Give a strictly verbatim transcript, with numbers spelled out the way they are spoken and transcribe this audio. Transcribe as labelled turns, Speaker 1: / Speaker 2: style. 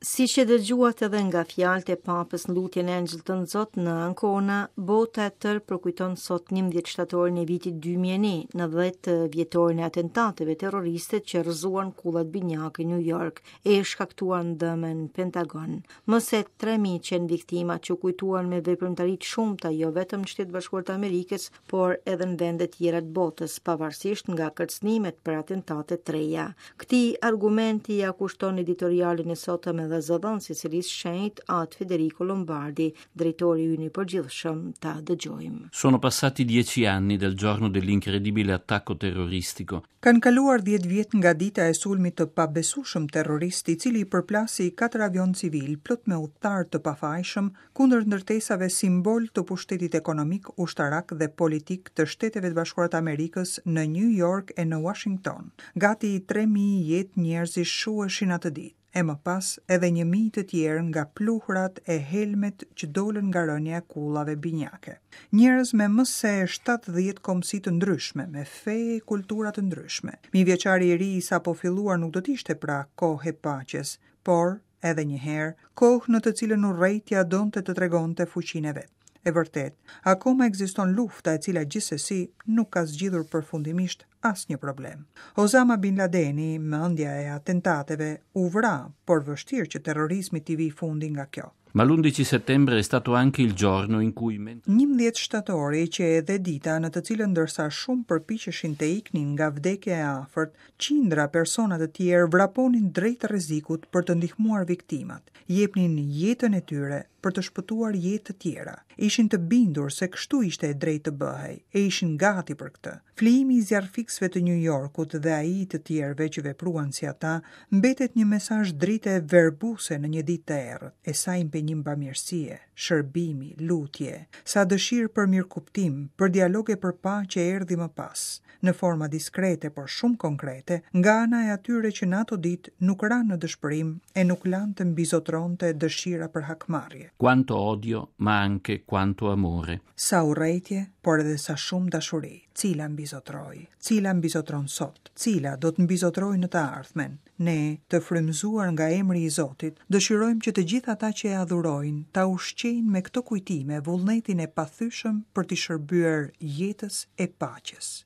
Speaker 1: Si që dëgjuat edhe nga fjalët e Papës në lutjen e Angjëllit të Nxotë në Ancona, bota e tërë përkujton sot njëmbëdhjetë shtatorin e vitit dy mijë e një, në dhjetë vjetorin e atentateve terroriste që rrëzuan kullat binjake në New York e shkaktuan dëm në Pentagon. Më se tre mijë qenë viktima që kujtuan me veprimtari të shumta jo vetëm në Shtetet Bashkuara të Amerikës, por edhe në vende tjera të botës, pavarësisht nga kërcënimet për atentate të reja. Këtij argumenti ja kushton editorialin e sotëm edhe zëdhën Sicilisë Shenjtë atë Federico Lombardi, drejtori ynë i përgjithshëm. Ta dëgjojmë.
Speaker 2: Sono passati dieci anni del giorno dell'incredibile attacco terroristico.
Speaker 3: Kanë kaluar dhjetë vjet nga dita e sulmit të pabesueshëm terrorist i cili i përplasi katër avion civil plot me udhëtar të pafajshëm kundër ndërtesave simbol të pushtetit ekonomik, ushtarak dhe politik të Shteteve të Bashkuara të Amerikës në New York e në Washington. Gati tre mijë jetë njerëzish shuheshin atë ditë. E më pas edhe një mijë të tjerë nga pluhurat e helmet që dolën nga rënja e kullave binjake. Njerëz me më se shtatëdhjetë kombësi të ndryshme, me fe e kultura të ndryshme. Mijëvjeçari i ri i sapo filluar nuk do të ishte pra kohë e paqes, por edhe një herë kohë në të cilën urrejtja donte të tregonte fuqinë e vet. E vërtet, akoma ekziston lufta e cila gjithsesi nuk ka zgjidhur përfundimisht asnjë problem. Osama Bin Ladeni, mendja e atentateve, u vra, por vështirë që terrorizmi t'i vi fundi nga kjo.
Speaker 2: Ma l'undici settembre è stato anche il giorno in cui...
Speaker 3: njëmbëdhjetë shtatori që edhe dita në të cilën ndërsa shumë përpiqeshin të iknin nga vdekja e afërt, qindra persona të tjerë vraponin drejt rrezikut për të ndihmuar viktimat, jepnin jetën e tyre për të shpëtuar jetë të tjera. Ishin të bindur se kështu ishte e drejtë të bëhej e ishin gati për këtë. Flijimi i zjarrfiksve të New Yorkut dhe ai të tjerëve që vepruan si ata mbetet një mesazh drite verbuse në një ditë të errët, e sa impenjim bamirësie, shërbimi, lutje, sa dëshirë për mirëkuptim, për dialoge për paqe erdhi më pas, në forma diskrete por shumë konkrete, nga ana e atyre që në ato ditë nuk ranë në dëshpërim e nuk lanë të mbizotronte dëshira për hakmarrje.
Speaker 2: Quanto odio, ma anche quanto amore.
Speaker 3: Sa urrejtje, por edhe sa shumë dashuri. Cila mbizotroi, cila mbizotron sot, cila do të mbizotroj në të ardhmen. Ne, të frymëzuar nga emri i Zotit, dëshirojmë që të gjithë ata që e adhurojnë ta ushqejnë me këto kujtime vullnetin e pathyeshëm për t'i shërbyer jetës e paqes.